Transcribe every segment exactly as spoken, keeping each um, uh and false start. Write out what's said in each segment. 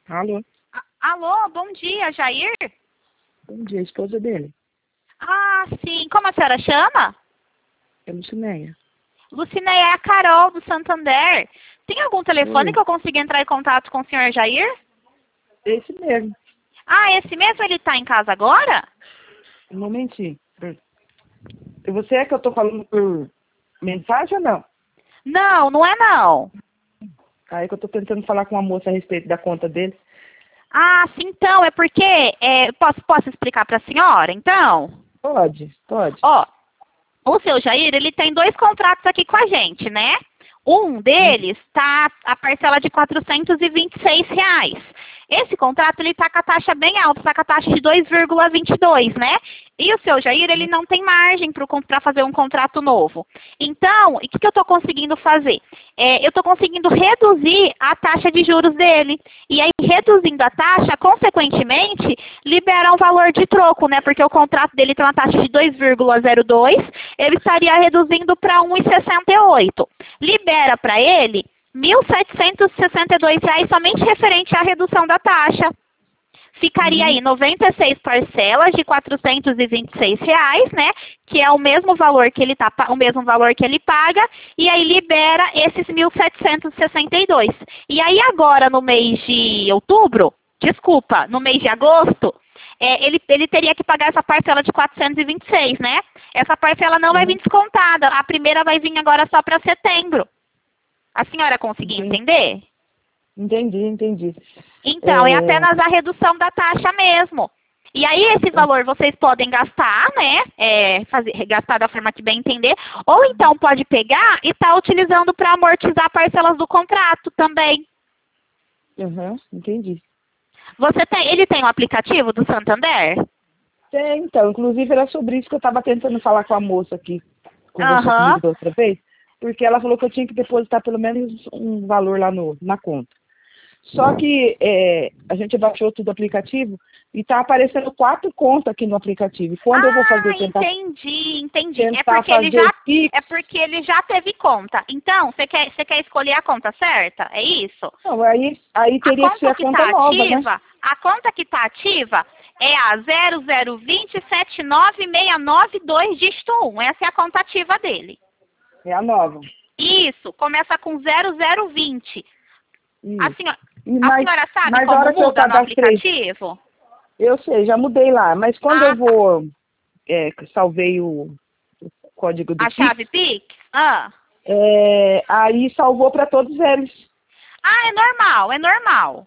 Alô? A- Alô, bom dia, Jair? Bom dia, a esposa dele. Ah, sim. Como a senhora chama? É Lucinéia. Lucinéia, é a Carol, do Santander. Tem algum telefone Oi. que eu consiga entrar em contato com o senhor Jair? Esse mesmo. Ah, esse mesmo ele está em casa agora? Um momentinho. E você é que eu tô falando por mensagem ou não? Não, não é não. Aí que eu tô tentando falar com uma moça a respeito da conta dele. Ah, sim, então, é porque... é, posso, posso explicar para a senhora, então? Pode, pode. Ó, o seu Jair, ele tem dois contratos aqui com a gente, né? Um deles está a parcela de quatrocentos e vinte e seis reais. Esse contrato ele está com a taxa bem alta, está com a taxa de dois vírgula vinte e dois, né? E o seu Jair, ele não tem margem para fazer um contrato novo. Então, o que, que eu estou conseguindo fazer? É, eu estou conseguindo reduzir a taxa de juros dele. E aí, reduzindo a taxa, consequentemente, libera um valor de troco, né? Porque o contrato dele tem uma taxa de dois vírgula zero dois, ele estaria reduzindo para um vírgula sessenta e oito. Libera para ele mil setecentos e sessenta e dois reais somente referente à redução da taxa. Ficaria Uhum. aí noventa e seis parcelas de quatrocentos e vinte e seis reais, né? Que é o mesmo valor que ele tá, o mesmo valor que ele paga, e aí libera esses mil setecentos e sessenta e dois. E aí agora no mês de outubro, desculpa, no mês de agosto, é, ele, ele teria que pagar essa parcela de quatrocentos e vinte e seis, né? Essa parcela não vai vir Uhum. descontada. A primeira vai vir agora só para setembro. A senhora conseguiu Entendi, entender? entendi. entendi. Então, é É, apenas a redução da taxa mesmo. E aí, esse valor vocês podem gastar, né? É, fazer, gastar da forma que bem entender. Ou então pode pegar e estar utilizando para amortizar parcelas do contrato também. uhum, entendi. Você tem, ele tem um aplicativo do Santander? É, então, inclusive era sobre isso que eu estava tentando falar com a moça que conversou comigo Aham. da outra vez, porque ela falou que eu tinha que depositar pelo menos um valor lá no, na conta. Só que é, a gente baixou tudo o aplicativo e está aparecendo quatro contas aqui no aplicativo. E quando eu vou fazer, Ah, tentar, entendi, entendi. É tentar porque ele fazer já o Pix, é porque ele já teve conta. Então, você quer, você quer escolher a conta certa? É isso? não, aí, aí A teria que ser conta a que conta está nova, né? ativa, a conta que está ativa é a zero zero dois zero sete nove seis nove dois dígito um. Essa é a conta ativa dele. É a nova. Isso, começa com zero zero vinte. A Isso. senhora, E a mais, senhora sabe mais a como hora que eu muda no cadastrei, aplicativo? eu sei, já mudei lá, mas quando eu Ah, tá. vou, é, salvei o, o código do A Pix, chave Pix? Ah. é, aí salvou para todos eles. Ah, é normal, é normal.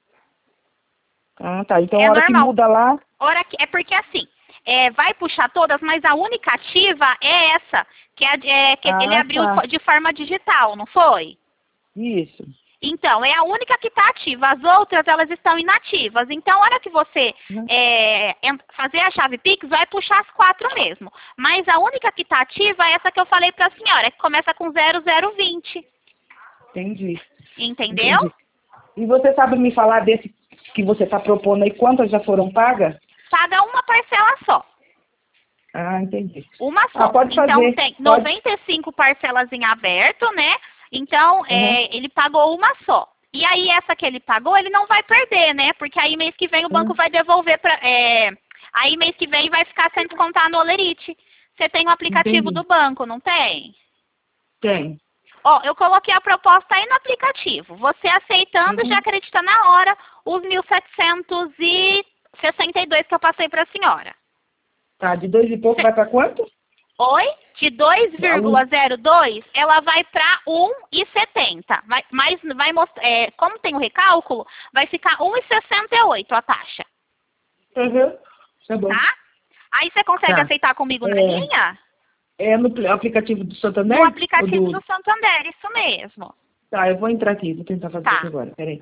Ah, tá. Então a É hora que normal. muda lá, Hora que, é porque assim, é, vai puxar todas, mas a única ativa é essa, que, é, é, que ele ah, abriu tá. de forma digital, não foi? Isso. Então, é a única que está ativa. As outras, elas estão inativas. Então, a hora que você Uhum. é, en- fazer a chave Pix, vai puxar as quatro mesmo. Mas a única que está ativa é essa que eu falei para a senhora, que começa com zero zero vinte. Entendi. Entendeu? Entendi. E você sabe me falar desse que você está propondo aí, quantas já foram pagas? Paga uma parcela só. Ah, entendi. Uma Ah, só. pode Então, fazer. tem Pode. noventa e cinco parcelas em aberto, né? Então, Uhum. é, ele pagou uma só. E aí, essa que ele pagou, ele não vai perder, né? Porque aí, mês que vem, o banco Uhum. vai devolver para... É, aí, mês que vem, vai ficar sem descontar no Olerite. Você tem o aplicativo Entendi. do banco, não tem? Tem. Ó, eu coloquei a proposta aí no aplicativo. Você aceitando, já Uhum. acredita na hora os mil setecentos e sessenta e dois que eu passei para a senhora. Tá, de dois e pouco vai para quanto? Oi? De dois A um. vírgula zero dois, ela vai para um vírgula setenta. Vai, mas vai mostrar, é, como tem o recálculo, vai ficar um vírgula sessenta e oito a taxa, Uhum. Tá bom. tá? Aí você consegue Tá. aceitar comigo na É, linha? é no pl- aplicativo do No Santander? Ou aplicativo do... do Santander, isso mesmo. Tá, eu vou entrar aqui, vou tentar fazer isso Tá. agora. Peraí.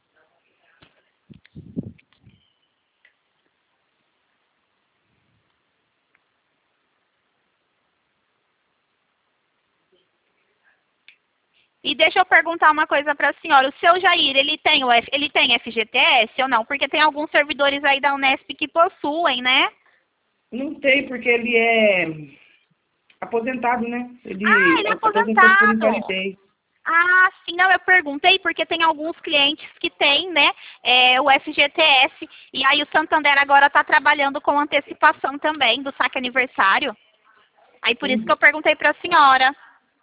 E deixa eu perguntar uma coisa para a senhora. O seu Jair, ele tem, o F, ele tem F G T S ou não? Porque tem alguns servidores aí da Unesp que possuem, né? Não tem, porque ele é aposentado, né? Ah, Ele ele é aposentou por aposentado. invalidez. Ah, sim, não, eu perguntei porque tem alguns clientes que têm, né, é, o F G T S, e aí o Santander agora está trabalhando com antecipação também do saque aniversário. Aí por isso que eu perguntei para a senhora.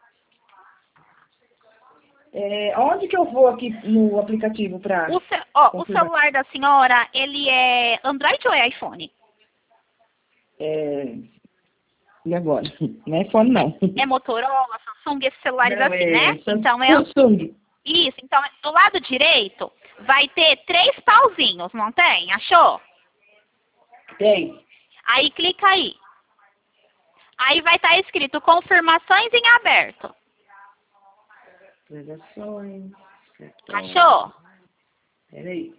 É, onde que eu vou aqui no aplicativo para... O, ce- ó, o celular da senhora, ele é Android ou é iPhone? É, e agora? Não é iPhone, não. É Motorola, Samsung, esses celulares Não, assim, é né? Então é Samsung. isso. Então do lado direito vai ter três pauzinhos, não tem? Achou? Tem. Aí clica aí. Aí vai estar escrito confirmações em aberto. Transações. Achou? Peraí.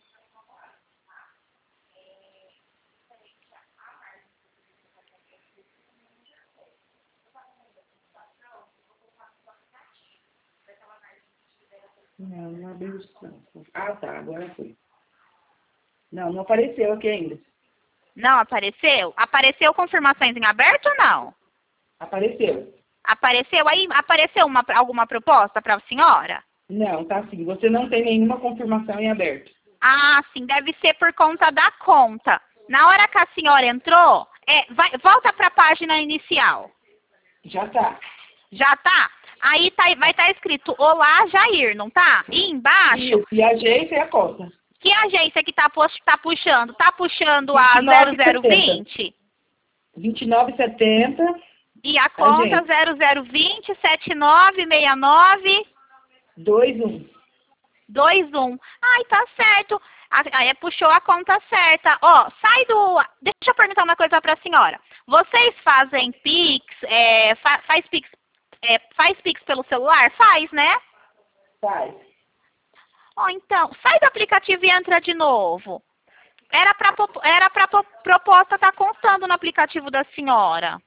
Não, não abriu. Não. Ah, tá. Agora foi. Não, não apareceu aqui ainda. Não apareceu? Apareceu confirmações em aberto ou não? Apareceu. Apareceu aí? Apareceu uma, alguma proposta para a senhora? Não, tá assim. Você não tem nenhuma confirmação em aberto. Ah, sim, deve ser por conta da conta. Na hora que a senhora entrou, é, vai, volta para a página inicial. Já tá. Já tá? Aí tá, vai estar escrito Olá, Jair, não tá? E embaixo, Isso, e a agência é a conta. que agência que tá, tá puxando? Tá puxando a zero zero vinte? vinte e nove e setenta. E a conta zero zero vinte, setenta e nove, sessenta e nove... dois um. dois um. Ai, tá certo. Aí puxou a conta certa. Ó, sai do... Deixa eu perguntar uma coisa pra senhora. Vocês fazem Pix, é, fa, faz Pix, é, faz Pix pelo celular? Faz, né? Faz. Ó, então, sai do aplicativo e entra de novo. Era pra, era pra proposta estar constando no aplicativo da senhora.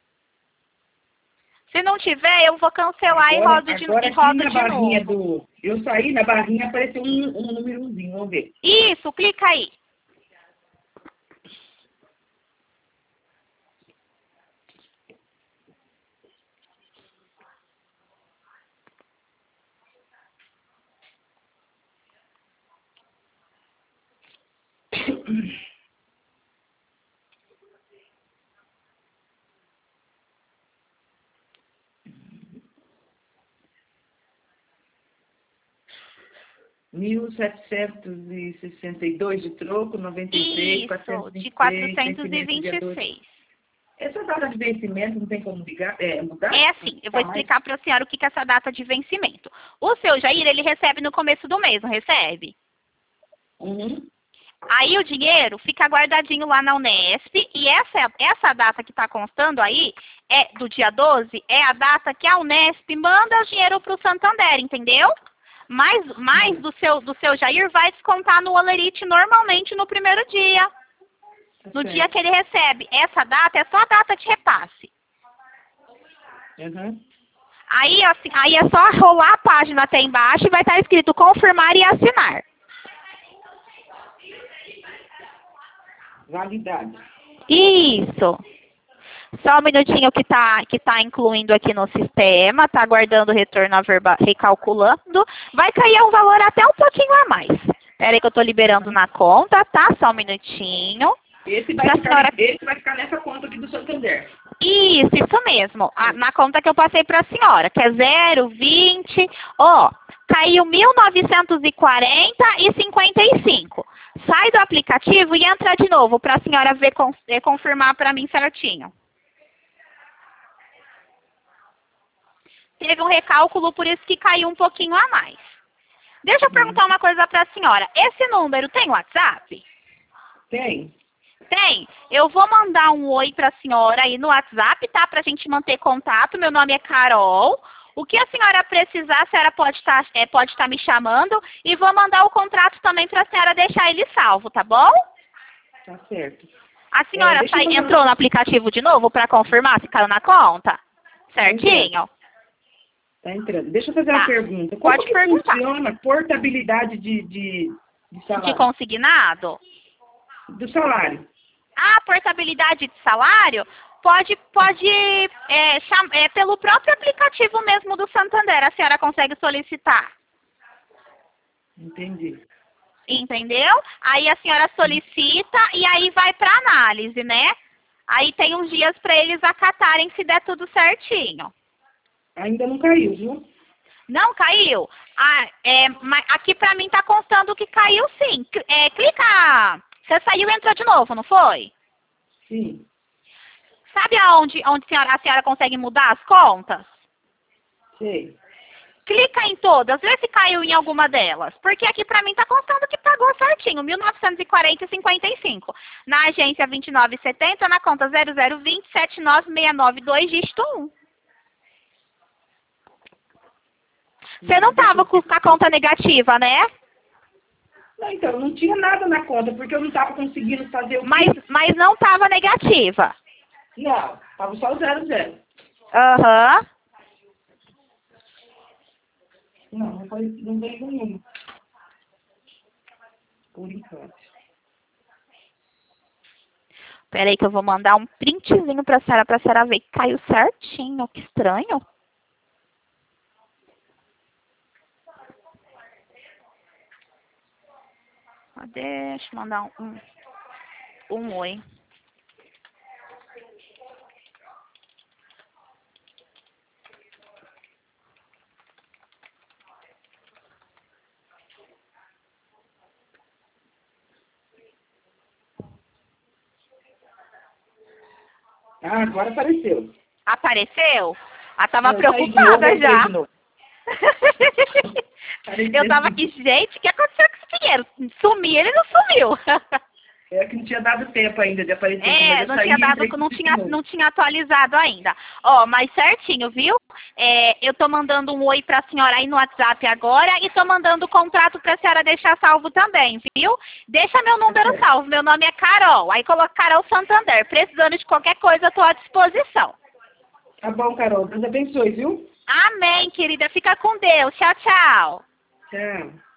Se não tiver, eu vou cancelar Agora, e rodo de, agora e rodo aqui na de barrinha novo. do... Eu saí, na barrinha apareceu um, um númerozinho, vamos ver. Isso, clica aí. mil setecentos e sessenta e dois de troco, noventa e três, Isso, de quatrocentos quatrocentos e e vinte e vinte seis, e seis. Essa data de vencimento não tem como ligar, é, mudar? É assim, eu vou Tá mais? explicar para a senhora o que é essa data de vencimento. O seu Jair, ele recebe no começo do mês, não recebe? Uhum. Aí o dinheiro fica guardadinho lá na Unesp e essa, essa data que está constando aí, é do dia doze, é a data que a Unesp manda o dinheiro para o Santander, entendeu? Mais, mais do, seu, do seu Jair vai descontar no Olerite normalmente no primeiro dia. Tá No certo. dia que ele recebe. Essa data é só a data de repasse. Uhum. Aí, assim, aí é só rolar a página até embaixo e vai estar escrito confirmar e assinar. Validade. Isso. Só um minutinho que está que tá incluindo aqui no sistema, está aguardando o retorno a verba, recalculando. Vai cair um valor até um pouquinho a mais. Espera aí que eu estou liberando na conta, tá? Só um minutinho. Esse vai, Pra ficar, senhora... esse vai ficar nessa conta aqui do Santander. Isso, isso mesmo. A, na conta que eu passei para a senhora, que é zero, vinte, ó, caiu mil novecentos e quarenta e cinquenta e cinco. Sai do aplicativo e entra de novo para a senhora ver, con, é, confirmar para mim certinho. Teve um recálculo, por isso que caiu um pouquinho a mais. Deixa eu perguntar uma coisa para a senhora. Esse número tem WhatsApp? Tem. Tem. Eu vou mandar um oi para a senhora aí no WhatsApp, tá? Para a gente manter contato. Meu nome é Carol. O que a senhora precisar, a senhora pode estar é, pode estar me chamando. E vou mandar o contrato também para a senhora deixar ele salvo, tá bom? Tá certo. A senhora É, sai, fazer... entrou no aplicativo de novo para confirmar se caiu na conta? Certinho? Tá entrando. Deixa eu fazer Tá. uma pergunta. Como Pode que perguntar. funciona portabilidade de, de, de salário? De consignado? Do salário. A portabilidade de salário, Pode, pode é, cham- é, pelo próprio aplicativo mesmo do Santander, a senhora consegue solicitar. Entendi. Entendeu? Aí a senhora solicita e aí vai para análise, né? Aí tem uns dias para eles acatarem se der tudo certinho. Ainda não caiu, viu? Não caiu? Ah, é, mas aqui para mim tá constando que caiu sim. Cl- É, clica. Você saiu e entrou de novo, não foi? Sim. Sabe aonde, onde a senhora, a senhora consegue mudar as contas? Sei. Clica em todas, vê se caiu em alguma delas. Porque aqui pra mim tá constando que pagou certinho, mil novecentos e quarenta e cinquenta e cinco. Na agência vinte e nove setenta, na conta zero zero vinte sete nove seis nove dois, dígito um. Você não tava com a conta negativa, né? Não, então, não tinha nada na conta, porque eu não estava conseguindo fazer o Mas, que... mas não tava negativa. Não, estava só o zero zero. Aham. Não, não, foi, não veio nenhum. Por enquanto. Peraí que eu vou mandar um printzinho pra senhora, pra senhora ver que caiu certinho. Que estranho. Deixa eu mandar um, um, um oi. Ah, agora apareceu. Apareceu? Ah, tava Não, saí de novo, preocupada entrei já. de novo. Eu tava aqui, gente, o que aconteceu com esse dinheiro? Sumiu, ele não sumiu. É que não tinha dado tempo ainda de aparecer. É, mas eu não saí tinha e dado, entrei não de tinha, novo. não tinha atualizado ainda. Ó, mas certinho, viu? É, eu tô mandando um oi pra senhora aí no WhatsApp agora e tô mandando o contrato pra senhora deixar salvo também, viu? Deixa meu número salvo, meu nome é Carol. Aí coloca Carol Santander. Precisando de qualquer coisa, eu tô à disposição. Tá bom, Carol. Deus abençoe, viu? Amém, querida. Fica com Deus. Tchau, tchau. Tchau.